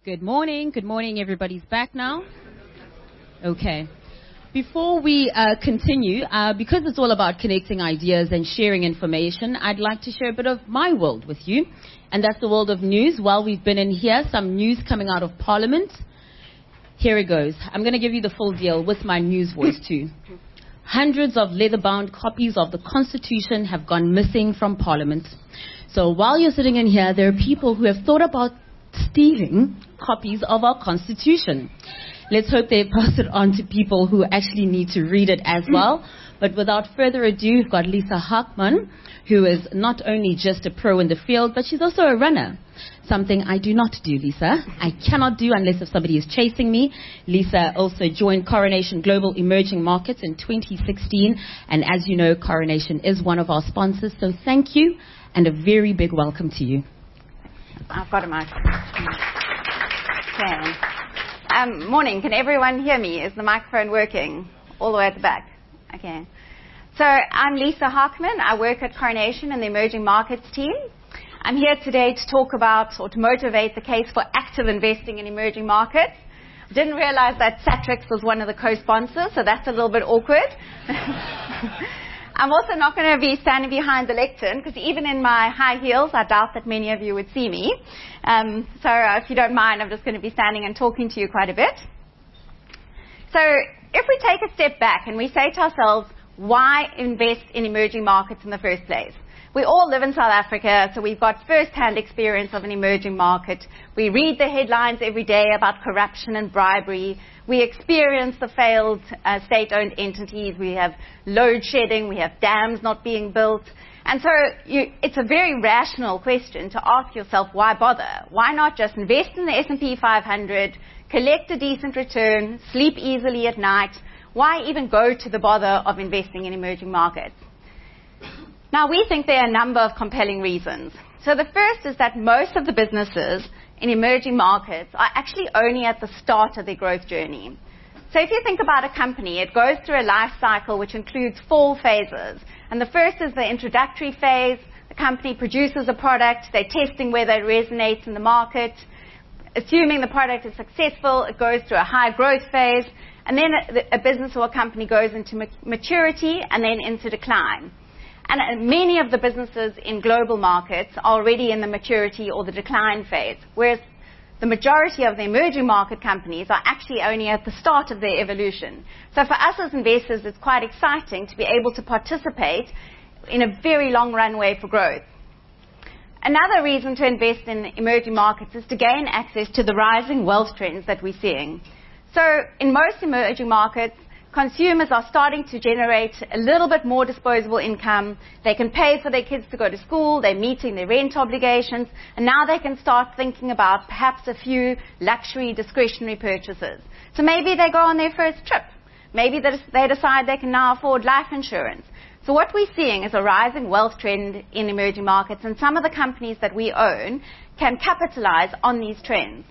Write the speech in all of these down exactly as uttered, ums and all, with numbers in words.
Good morning. Good morning. Everybody's back now. Okay. Before we uh, continue, uh, because it's all about connecting ideas and sharing information, I'd like to share a bit of my world with you, and that's the world of news. While we've been in here, some news coming out of Parliament. Here it goes. I'm going to give you the full deal with my news voice too. Hundreds of leather-bound copies of the Constitution have gone missing from Parliament. So while you're sitting in here, there are people who have thought about stealing copies of our Constitution. Let's hope they pass it on to people who actually need to read it as well. But without further ado, we've got Lisa Hockman, who is not only just a pro in the field, but she's also a runner. Something I do not do, Lisa. I cannot do unless if somebody is chasing me. Lisa also joined Coronation Global Emerging Markets in twenty sixteen. And as you know, Coronation is one of our sponsors. So thank you and a very big welcome to you. I've got a microphone. Okay. Um, morning. Can everyone hear me? Is the microphone working? All the way at the back. Okay. So I'm Lisa Hockman. I work at Coronation in the Emerging Markets team. I'm here today to talk about or to motivate the case for active investing in emerging markets. I didn't realize that Satrix was one of the co-sponsors, so that's a little bit awkward. I'm also not going to be standing behind the lectern, because even in my high heels, I doubt that many of you would see me. Um, so uh, if you don't mind, I'm just going to be standing and talking to you quite a bit. So if we take a step back and we say to ourselves, why invest in emerging markets in the first place? We all live in South Africa, so we've got first-hand experience of an emerging market. We read the headlines every day about corruption and bribery. We experience the failed uh, state-owned entities. We have load shedding. We have dams not being built. And so you, it's a very rational question to ask yourself, why bother? Why not just invest in the S and P five hundred, collect a decent return, sleep easily at night? Why even go to the bother of investing in emerging markets? Now, we think there are a number of compelling reasons. So the first is that most of the businesses in emerging markets are actually only at the start of their growth journey. So if you think about a company, it goes through a life cycle which includes four phases. And the first is the introductory phase. The company produces a product. They're testing whether it resonates in the market. Assuming the product is successful, it goes through a high growth phase. And then a, a business or a company goes into maturity and then into decline. And many of the businesses in global markets are already in the maturity or the decline phase, whereas the majority of the emerging market companies are actually only at the start of their evolution. So for us as investors, it's quite exciting to be able to participate in a very long runway for growth. Another reason to invest in emerging markets is to gain access to the rising wealth trends that we're seeing. So in most emerging markets, consumers are starting to generate a little bit more disposable income. They can pay for their kids to go to school. They're meeting their rent obligations. And now they can start thinking about perhaps a few luxury discretionary purchases. So maybe they go on their first trip. Maybe they decide they can now afford life insurance. So what we're seeing is a rising wealth trend in emerging markets. And some of the companies that we own can capitalize on these trends.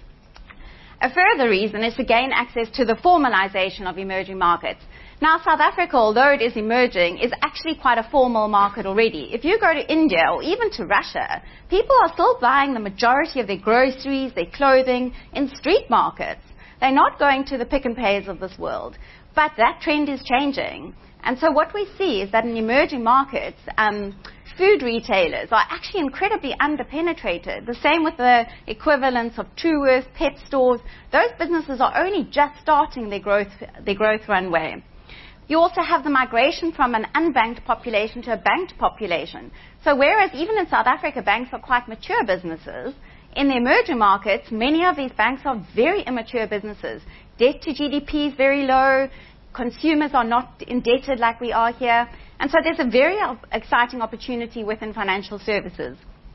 A further reason is to gain access to the formalization of emerging markets. Now, South Africa, although it is emerging, is actually quite a formal market already. If you go to India or even to Russia, people are still buying the majority of their groceries, their clothing in street markets. They're not going to the Pick n Pays of this world. But that trend is changing. And so what we see is that in emerging markets, um, food retailers are actually incredibly underpenetrated. The same with the equivalents of Truworths, pet stores. Those businesses are only just starting their growth, their growth runway. You also have the migration from an unbanked population to a banked population. So whereas even in South Africa, banks are quite mature businesses, in the emerging markets, many of these banks are very immature businesses. Debt to G D P is very low. Consumers are not indebted like we are here. And so there's a very exciting opportunity within financial services.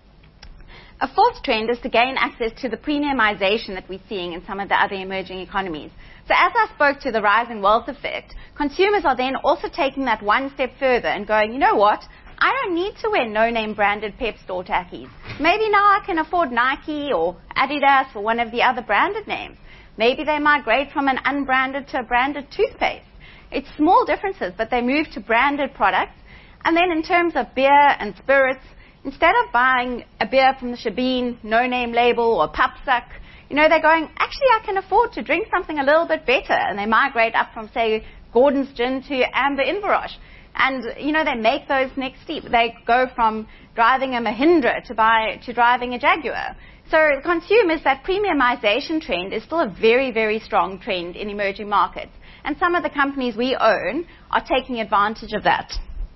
A fourth trend is to gain access to the premiumization that we're seeing in some of the other emerging economies. So as I spoke to the rising wealth effect, consumers are then also taking that one step further and going, you know what? I don't need to wear no-name branded Pep store tackies. Maybe now I can afford Nike or Adidas or one of the other branded names. Maybe they migrate from an unbranded to a branded toothpaste. It's small differences, but they move to branded products. And then in terms of beer and spirits, instead of buying a beer from the Shebeen no-name label or Papsak, you know, they're going, actually, I can afford to drink something a little bit better. And they migrate up from, say, Gordon's Gin to Amber Inverroche. And, you know, they make those next steps. They go from driving a Mahindra to, buy, to driving a Jaguar. So consumers, that premiumization trend is still a very, very strong trend in emerging markets. And some of the companies we own are taking advantage of that.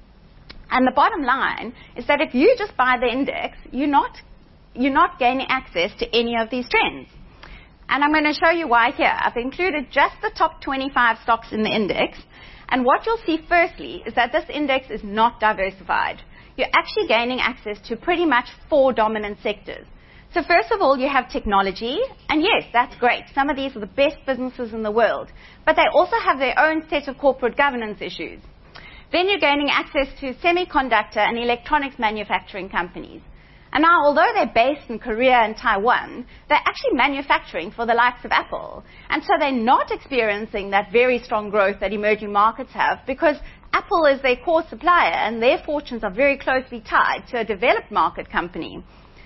And the bottom line is that if you just buy the index, you're not, you're not gaining access to any of these trends. And I'm going to show you why here. I've included just the top twenty-five stocks in the index. And what you'll see firstly is that this index is not diversified. You're actually gaining access to pretty much four dominant sectors. So first of all, you have technology, and yes, that's great. Some of these are the best businesses in the world, but they also have their own set of corporate governance issues. Then you're gaining access to semiconductor and electronics manufacturing companies. And now, although they're based in Korea and Taiwan, they're actually manufacturing for the likes of Apple. And so they're not experiencing that very strong growth that emerging markets have because Apple is their core supplier and their fortunes are very closely tied to a developed market company.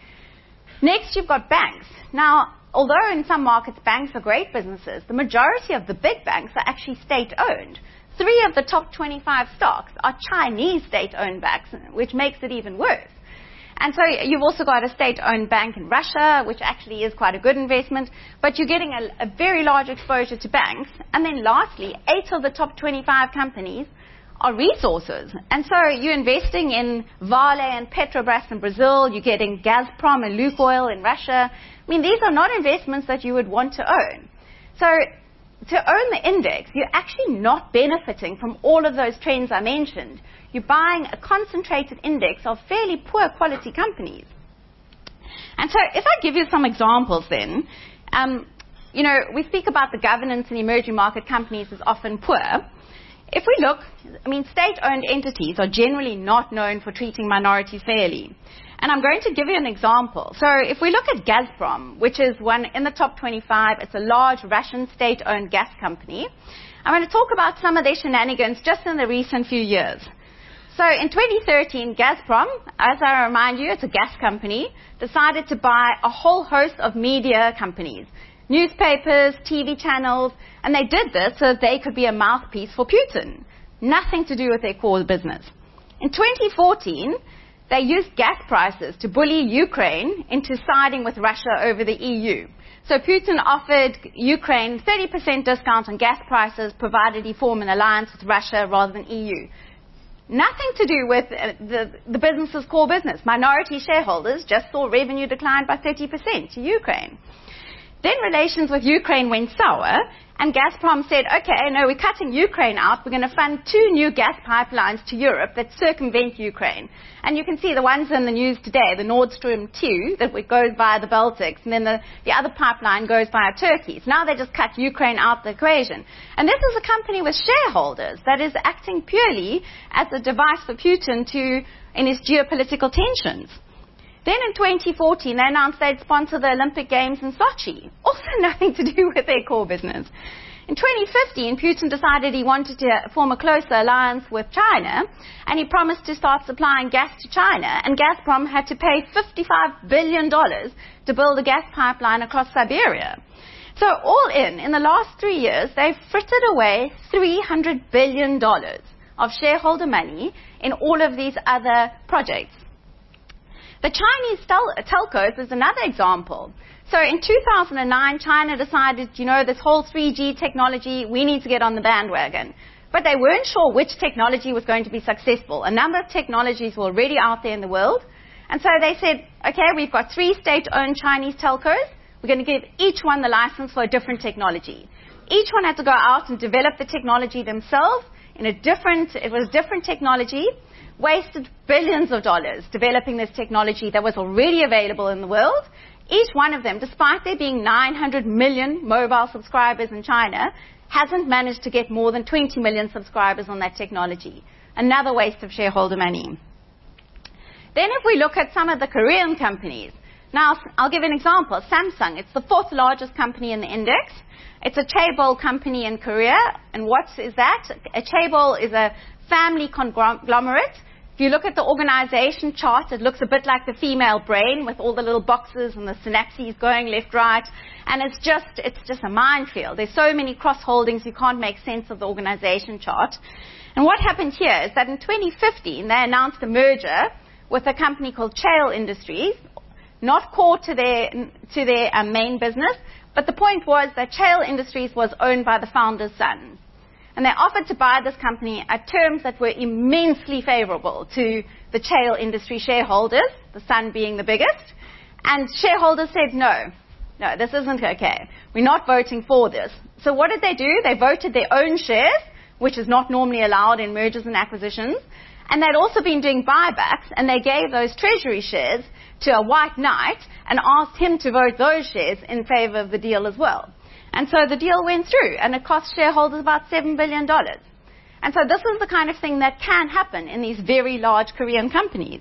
Next, you've got banks. Now, although in some markets banks are great businesses, the majority of the big banks are actually state-owned. Three of the top twenty-five stocks are Chinese state-owned banks, which makes it even worse. And so you've also got a state-owned bank in Russia, which actually is quite a good investment, but you're getting a, a very large exposure to banks. And then lastly, eight of the top twenty-five companies are resources. And so you're investing in Vale and Petrobras in Brazil, you're getting Gazprom and Lukoil in Russia. I mean, these are not investments that you would want to own. So to own the index, you're actually not benefiting from all of those trends I mentioned. You're buying a concentrated index of fairly poor quality companies. And so if I give you some examples then, um, you know, we speak about the governance in emerging market companies is often poor. If we look, I mean, state-owned entities are generally not known for treating minorities fairly. And I'm going to give you an example. So if we look at Gazprom, which is one in the top twenty-five, it's a large Russian state-owned gas company. I'm going to talk about some of their shenanigans just in the recent few years. So in twenty thirteen, Gazprom, as I remind you, it's a gas company, decided to buy a whole host of media companies, newspapers, T V channels, and they did this so that they could be a mouthpiece for Putin. Nothing to do with their core business. In twenty fourteen, they used gas prices to bully Ukraine into siding with Russia over the E U. So Putin offered Ukraine thirty percent discount on gas prices, provided he form an alliance with Russia rather than E U. Nothing to do with uh, the, the business's core business. Minority shareholders just saw revenue decline by thirty percent to Ukraine. Then relations with Ukraine went sour, and Gazprom said, okay, no, we're cutting Ukraine out. We're going to fund two new gas pipelines to Europe that circumvent Ukraine. And you can see the ones in the news today, the Nord Stream two, that goes via the Baltics, and then the, the other pipeline goes via Turkey. So now they just cut Ukraine out of the equation. And this is a company with shareholders that is acting purely as a device for Putin to, in his geopolitical tensions. Then in twenty fourteen, they announced they'd sponsor the Olympic Games in Sochi. Also nothing to do with their core business. In twenty fifteen, Putin decided he wanted to form a closer alliance with China, and he promised to start supplying gas to China, and Gazprom had to pay fifty-five billion dollars to build a gas pipeline across Siberia. So all in, in the last three years, they've frittered away three hundred billion dollars of shareholder money in all of these other projects. The Chinese tel- telcos is another example. So in two thousand nine, China decided, you know, this whole three G technology, we need to get on the bandwagon. But they weren't sure which technology was going to be successful. A number of technologies were already out there in the world. And so they said, okay, we've got three state-owned Chinese telcos. We're going to give each one the license for a different technology. Each one had to go out and develop the technology themselves in a different, it was different technology. Wasted billions of dollars developing this technology that was already available in the world. Each one of them, despite there being nine hundred million mobile subscribers in China, hasn't managed to get more than twenty million subscribers on that technology. Another waste of shareholder money. Then if we look at some of the Korean companies, now I'll give an example. Samsung, it's the fourth largest company in the index. It's a chaebol company in Korea. And what is that? A chaebol is a family conglomerate. If you look at the organization chart, it looks a bit like the female brain with all the little boxes and the synapses going left, right. And it's just, it's just a minefield. There's so many cross-holdings, you can't make sense of the organization chart. And what happened here is that in twenty fifteen, they announced a merger with a company called Chale Industries, not core to their, to their um, main business, but the point was that Chale Industries was owned by the founder's son. And they offered to buy this company at terms that were immensely favorable to the Chale Industry shareholders, the son being the biggest. And shareholders said, no, no, this isn't okay. We're not voting for this. So what did they do? They voted their own shares, which is not normally allowed in mergers and acquisitions. And they'd also been doing buybacks, and they gave those treasury shares to a white knight and asked him to vote those shares in favor of the deal as well. And so the deal went through, and it cost shareholders about seven billion dollars. And so this is the kind of thing that can happen in these very large Korean companies.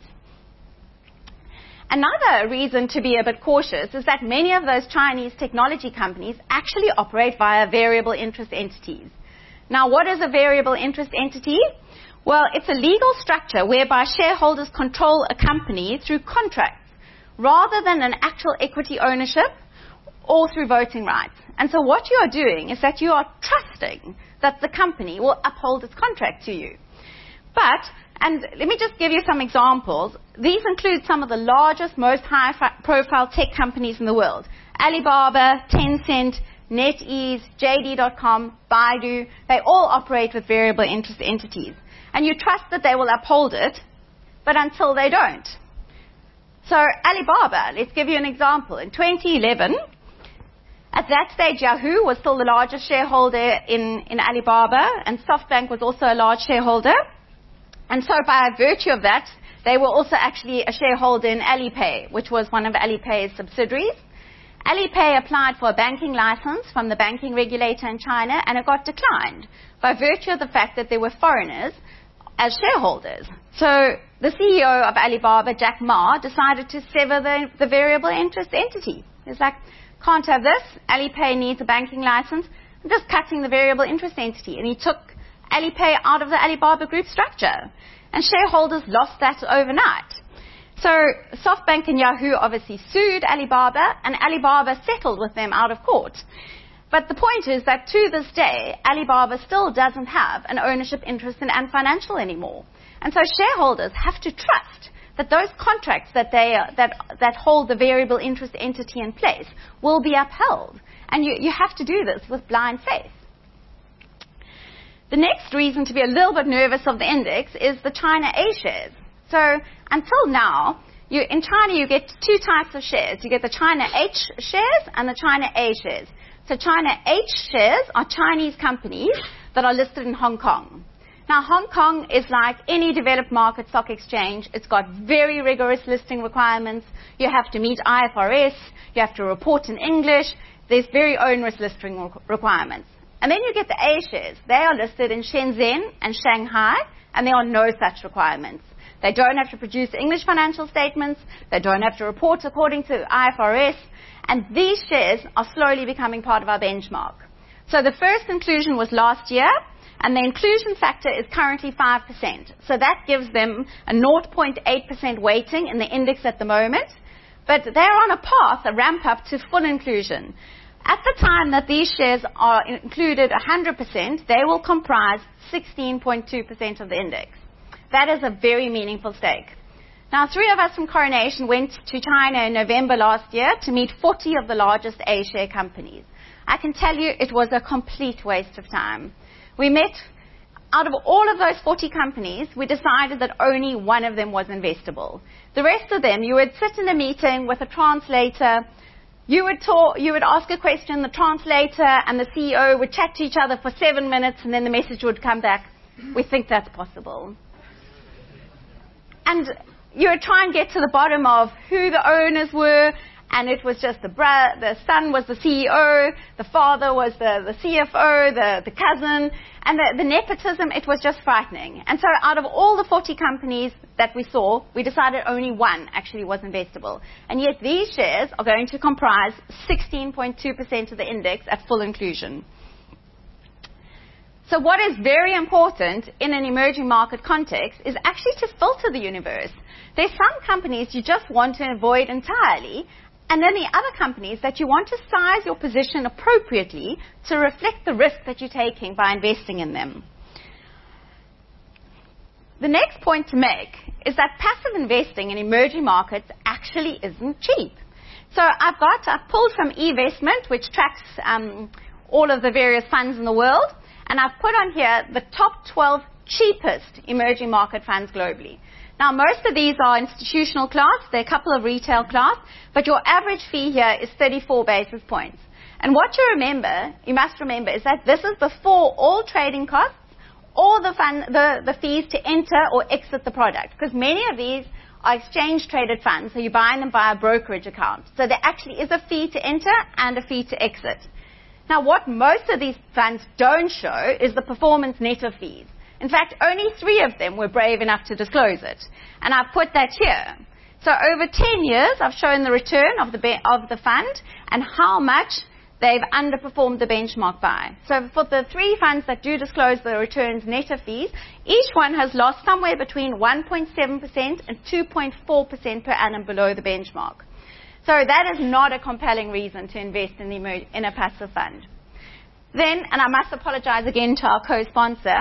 Another reason to be a bit cautious is that many of those Chinese technology companies actually operate via variable interest entities. Now, what is a variable interest entity? Well, it's a legal structure whereby shareholders control a company through contracts rather than an actual equity ownership or through voting rights. And so what you are doing is that you are trusting that the company will uphold its contract to you. But, and let me just give you some examples. These include some of the largest, most high-profile tech companies in the world. Alibaba, Tencent, NetEase, J D dot com, Baidu. They all operate with variable interest entities. And you trust that they will uphold it, but until they don't. So Alibaba, let's give you an example. In twenty eleven, at that stage, Yahoo was still the largest shareholder in, in Alibaba, and SoftBank was also a large shareholder. And so by virtue of that, they were also actually a shareholder in Alipay, which was one of Alipay's subsidiaries. Alipay applied for a banking license from the banking regulator in China, and it got declined by virtue of the fact that there were foreigners as shareholders. So the C E O of Alibaba, Jack Ma, decided to sever the, the variable interest entity. He's like, can't have this. Alipay needs a banking license. I'm just cutting the variable interest entity. And he took Alipay out of the Alibaba group structure. And shareholders lost that overnight. So SoftBank and Yahoo obviously sued Alibaba, and Alibaba settled with them out of court. But the point is that to this day, Alibaba still doesn't have an ownership interest in Ant Financial anymore. And so shareholders have to trust that those contracts that, they, uh, that, that hold the variable interest entity in place will be upheld. And you, you have to do this with blind faith. The next reason to be a little bit nervous of the index is the China A shares. So until now, you, in China you get two types of shares. You get the China H shares and the China A shares. So China H shares are Chinese companies that are listed in Hong Kong. Now, Hong Kong is like any developed market stock exchange. It's got very rigorous listing requirements. You have to meet I F R S. You have to report in English. There's very onerous listing requirements. And then you get the A shares. They are listed in Shenzhen and Shanghai, and there are no such requirements. They don't have to produce English financial statements. They don't have to report according to I F R S. And these shares are slowly becoming part of our benchmark. So the first inclusion was last year, and the inclusion factor is currently five percent. So that gives them a zero point eight percent weighting in the index at the moment. But they're on a path, a ramp up to full inclusion. At the time that these shares are included one hundred percent, they will comprise sixteen point two percent of the index. That is a very meaningful stake. Now, three of us from Coronation went to China in November last year to meet forty of the largest A-share companies. I can tell you it was a complete waste of time. We met, out of all of those forty companies, we decided that only one of them was investable. The rest of them, you would sit in a meeting with a translator, you would talk, you would ask a question, the translator and the C E O would chat to each other for seven minutes, and then the message would come back, we think that's possible. And you would try and get to the bottom of who the owners were, and it was just the bro- the son was the C E O, the father was the, the C F O, the, the cousin, and the, the nepotism, it was just frightening. And so out of all the forty companies that we saw, we decided only one actually was investable. And yet these shares are going to comprise sixteen point two percent of the index at full inclusion. So what is very important in an emerging market context is actually to filter the universe. There's some companies you just want to avoid entirely, and then the other companies that you want to size your position appropriately to reflect the risk that you're taking by investing in them. The next point to make is that passive investing in emerging markets actually isn't cheap. So I've got, I've pulled from eVestment, which tracks um, all of the various funds in the world, and I've put on here the top twelve cheapest emerging market funds globally. Now, most of these are institutional class. There are a couple of retail class, but your average fee here is thirty-four basis points. And what you remember, you must remember, is that this is before all trading costs, or the, fund, the, the fees to enter or exit the product, because many of these are exchange-traded funds, so you're buying them via a brokerage account. So there actually is a fee to enter and a fee to exit. Now, what most of these funds don't show is the performance net of fees. In fact, only three of them were brave enough to disclose it, and I've put that here. So over ten years, I've shown the return of the, be- of the fund and how much they've underperformed the benchmark by. So for the three funds that do disclose the returns net of fees, each one has lost somewhere between one point seven percent and two point four percent per annum below the benchmark. So that is not a compelling reason to invest in, the, in a passive fund. Then, and I must apologize again to our co-sponsor,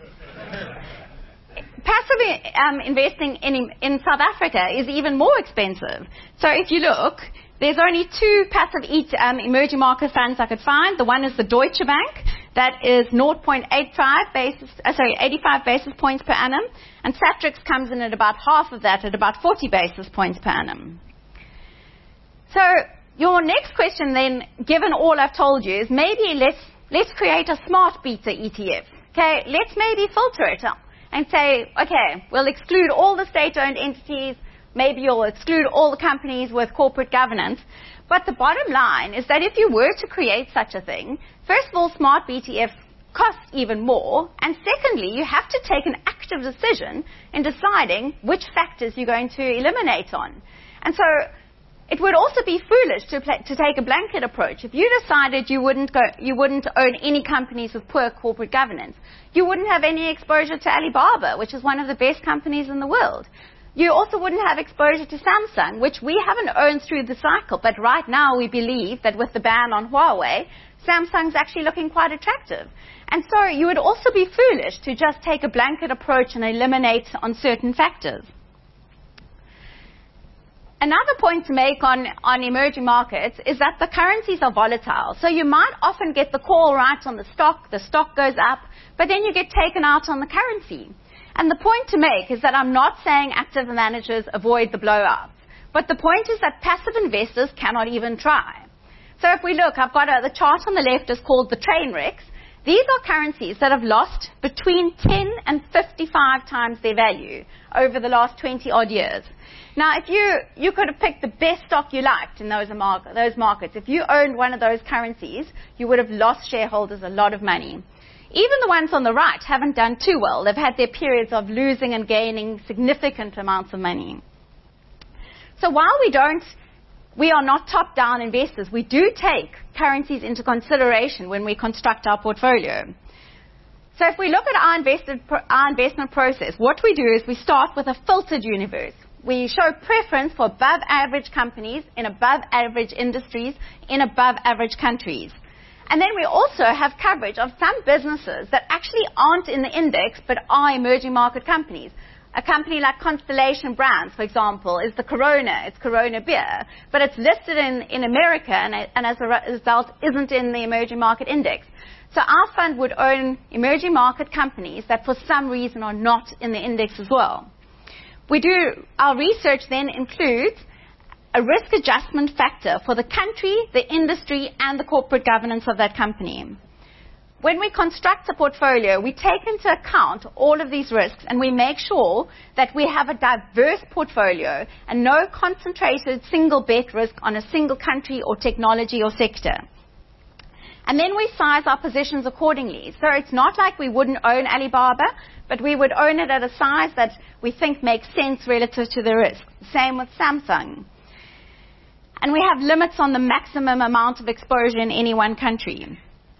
passive um, investing in, in South Africa is even more expensive. So if you look, there's only two passive um, emerging market funds I could find. The one is the Deutsche Bank. That is zero point eight five basis, uh, sorry, eighty-five basis points per annum. And Satrix comes in at about half of that, at about forty basis points per annum. So your next question then, given all I've told you, is maybe let's, let's create a smart beta E T F. Okay, let's maybe filter it and say, okay, we'll exclude all the state-owned entities. Maybe you'll exclude all the companies with corporate governance. But the bottom line is that if you were to create such a thing, first of all, smart B T F costs even more. And secondly, you have to take an active decision in deciding which factors you're going to eliminate on. And so it would also be foolish to, play, to take a blanket approach. If you decided you wouldn't, go, you wouldn't own any companies with poor corporate governance, you wouldn't have any exposure to Alibaba, which is one of the best companies in the world. You also wouldn't have exposure to Samsung, which we haven't owned through the cycle, but right now we believe that with the ban on Huawei, Samsung's actually looking quite attractive. And so you would also be foolish to just take a blanket approach and eliminate on certain factors. Another point to make on, on emerging markets is that the currencies are volatile. So you might often get the call right on the stock, the stock goes up, but then you get taken out on the currency. And the point to make is that I'm not saying active managers avoid the blowouts, but the point is that passive investors cannot even try. So if we look, I've got a, the chart on the left is called the train wrecks. These are currencies that have lost between ten and fifty-five times their value over the last twenty odd years. Now, if you, you could have picked the best stock you liked in those, mar- those markets. If you owned one of those currencies, you would have lost shareholders a lot of money. Even the ones on the right haven't done too well. They've had their periods of losing and gaining significant amounts of money. So while we don't, we are not top-down investors, we do take currencies into consideration when we construct our portfolio. So if we look at our, invested, our investment process, what we do is we start with a filtered universe. We show preference for above-average companies in above-average industries in above-average countries. And then we also have coverage of some businesses that actually aren't in the index but are emerging market companies. A company like Constellation Brands, for example, is the Corona. It's Corona beer. But it's listed in, in America and, and as a result isn't in the emerging market index. So our fund would own emerging market companies that for some reason are not in the index as well. We do, our research then includes a risk adjustment factor for the country, the industry, and the corporate governance of that company. When we construct a portfolio, we take into account all of these risks and we make sure that we have a diverse portfolio and no concentrated single bet risk on a single country or technology or sector. And then we size our positions accordingly. So it's not like we wouldn't own Alibaba, but we would own it at a size that we think makes sense relative to the risk. Same with Samsung. And we have limits on the maximum amount of exposure in any one country.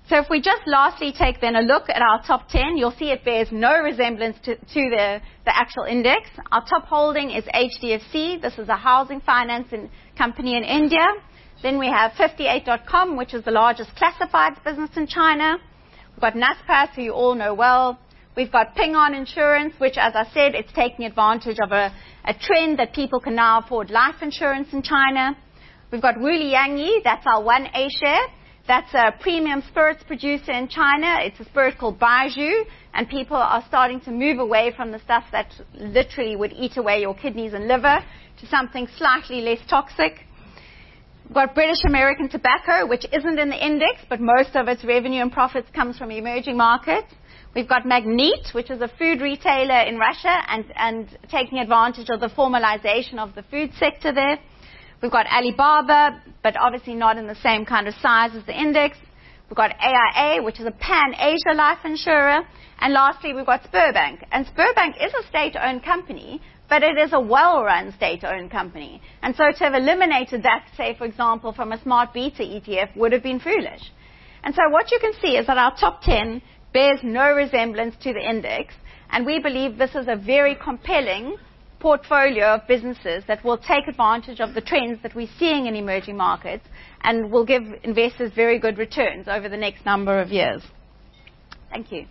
So if we just lastly take then a look at our top ten, you'll see it bears no resemblance to, to the, the actual index. Our top holding is H D F C. This is a housing finance in, company in India. Then we have fifty-eight dot com, which is the largest classifieds business in China. We've got Naspers, who you all know well. We've got Ping An Insurance, which, as I said, it's taking advantage of a, a trend that people can now afford life insurance in China. We've got Wuli Yangyi, that's our one A share. That's a premium spirits producer in China. It's a spirit called Baijiu, and people are starting to move away from the stuff that literally would eat away your kidneys and liver to something slightly less toxic. We've got British American Tobacco, which isn't in the index, but most of its revenue and profits comes from emerging markets. We've got Magnit, which is a food retailer in Russia and, and taking advantage of the formalization of the food sector there. We've got Alibaba, but obviously not in the same kind of size as the index. We've got A I A, which is a pan-Asia life insurer. And lastly, we've got Spurbank. And Spurbank is a state-owned company, but it is a well-run state-owned company. And so to have eliminated that, say, for example, from a smart beta E T F would have been foolish. And so what you can see is that our top ten bears no resemblance to the index, and we believe this is a very compelling portfolio of businesses that will take advantage of the trends that we're seeing in emerging markets and will give investors very good returns over the next number of years. Thank you.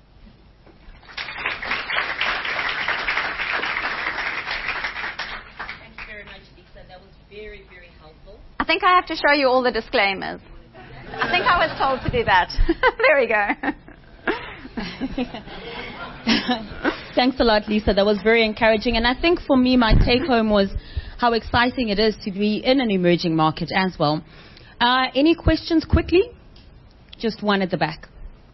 Thank you very much, Lisa. That was very, very helpful. I think I have to show you all the disclaimers. I think I was told to do that. There we go. Thanks a lot, Lisa. That was very encouraging. And I think for me, my take-home was how exciting it is to be in an emerging market as well. Uh, any questions quickly? Just one at the back.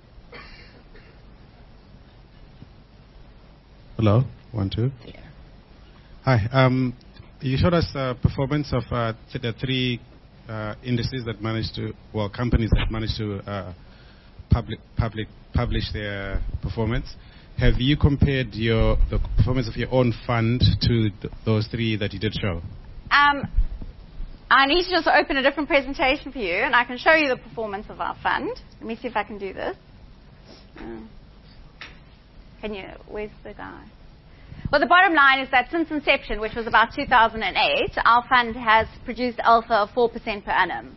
Hello, one, two. There. Hi. Um, you showed us uh, performance of uh, th- the three uh, indices that managed to, well, companies that managed to uh, public, public, publish their performance. Have you compared your the performance of your own fund to th- those three that you did show? Um, I need to just open a different presentation for you, and I can show you the performance of our fund. Let me see if I can do this. Uh, can you? Where's the guy? Well, the bottom line is that since inception, which was about two thousand eight, our fund has produced alpha of four percent per annum.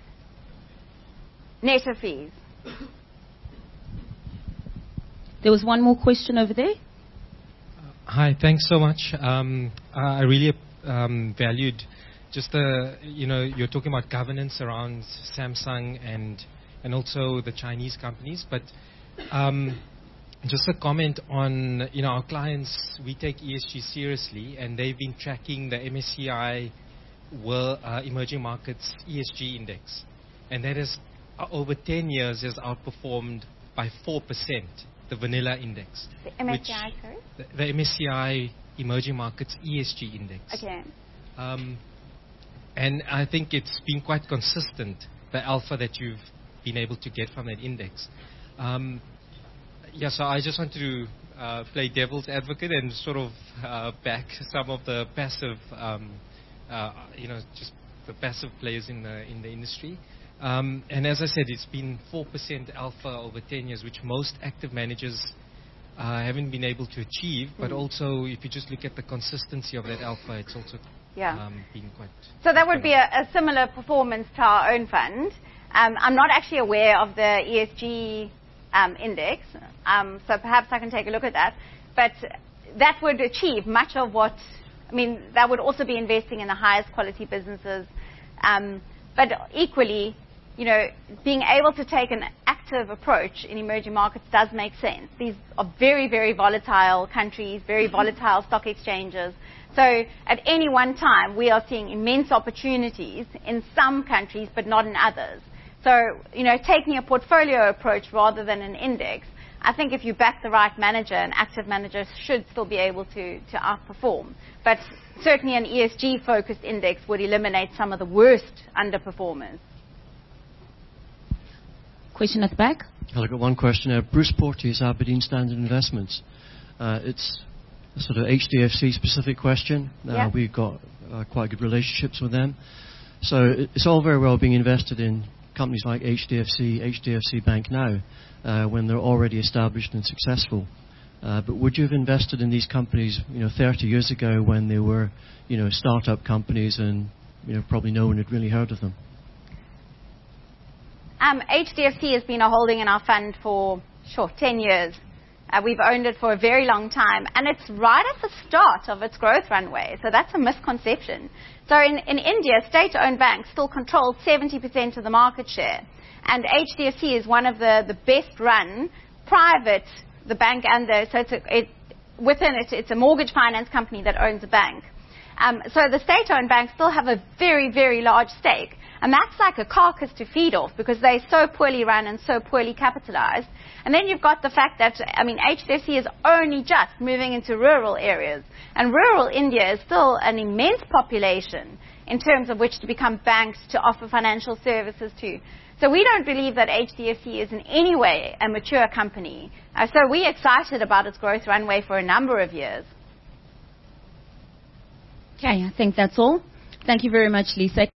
Net of fees. There was one more question over there. Hi, thanks so much. Um, I really um, valued just the, you know, you're talking about governance around Samsung and and also the Chinese companies, but um, just a comment on, you know, our clients, we take E S G seriously, and they've been tracking the M S C I World uh, Emerging Markets E S G Index, and that has, uh, over ten years, has outperformed by four percent. The vanilla index. The M S C I, sorry? The, the M S C I Emerging Markets E S G Index. Okay. Um, and I think it's been quite consistent, the alpha that you've been able to get from that index. Um, yeah, so I just wanted to uh, play devil's advocate and sort of uh, back some of the passive, um, uh, you know, just the passive players in the in the industry. Um, and as I said, it's been four percent alpha over ten years, which most active managers uh, haven't been able to achieve. But mm. also, if you just look at the consistency of that alpha, it's also yeah. um, been quite... So that would be a, a similar performance to our own fund. Um, I'm not actually aware of the E S G um, index, um, so perhaps I can take a look at that. But that would achieve much of what... I mean, that would also be investing in the highest quality businesses. Um, but equally... You know, being able to take an active approach in emerging markets does make sense. These are very, very volatile countries, very volatile stock exchanges. So at any one time, we are seeing immense opportunities in some countries, but not in others. So, you know, taking a portfolio approach rather than an index, I think if you back the right manager, an active manager should still be able to, to outperform. But certainly an E S G-focused index would eliminate some of the worst underperformers. Question at the back. I've got one question. Uh, Bruce Porteous, Aberdeen Standard Investments. Uh, it's a sort of H D F C specific question. Uh, yeah. We've got uh, quite good relationships with them. So it's all very well being invested in companies like H D F C, H D F C Bank now, uh, when they're already established and successful. Uh, but would you have invested in these companies, you know, thirty years ago when they were, you know, startup companies and, you know, probably no one had really heard of them? Um, H D F C has been a holding in our fund for, sure, ten years. Uh, we've owned it for a very long time, and it's right at the start of its growth runway, so that's a misconception. So in, in India, state-owned banks still control seventy percent of the market share, and H D F C is one of the, the best-run private, the bank and the, so it's a, it, within it, it's a mortgage finance company that owns a bank. Um, so the state-owned banks still have a very, very large stake. And that's like a carcass to feed off because they're so poorly run and so poorly capitalized. And then you've got the fact that, I mean, H D F C is only just moving into rural areas. And rural India is still an immense population in terms of which to become banks to offer financial services to. So we don't believe that H D F C is in any way a mature company. Uh, so we're excited about its growth runway for a number of years. Okay, I think that's all. Thank you very much, Lisa.